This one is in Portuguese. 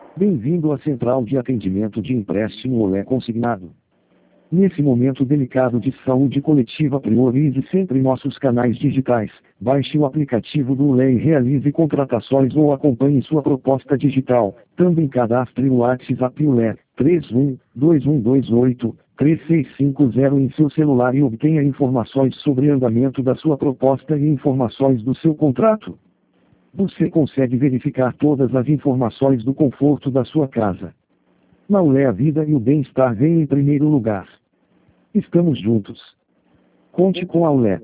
Bem-vindo à Central de Atendimento de Empréstimo Olé Consignado. Nesse momento delicado de saúde coletiva, priorize sempre nossos canais digitais. Baixe o aplicativo do Olé e realize contratações ou acompanhe sua proposta digital. Também cadastre o WhatsApp Olé 3121283650 em seu celular e obtenha informações sobre o andamento da sua proposta e informações do seu contrato. Você consegue verificar todas as informações do conforto da sua casa. Na Olé, a vida e o bem-estar vêm em primeiro lugar. Estamos juntos. Conte com a Olé.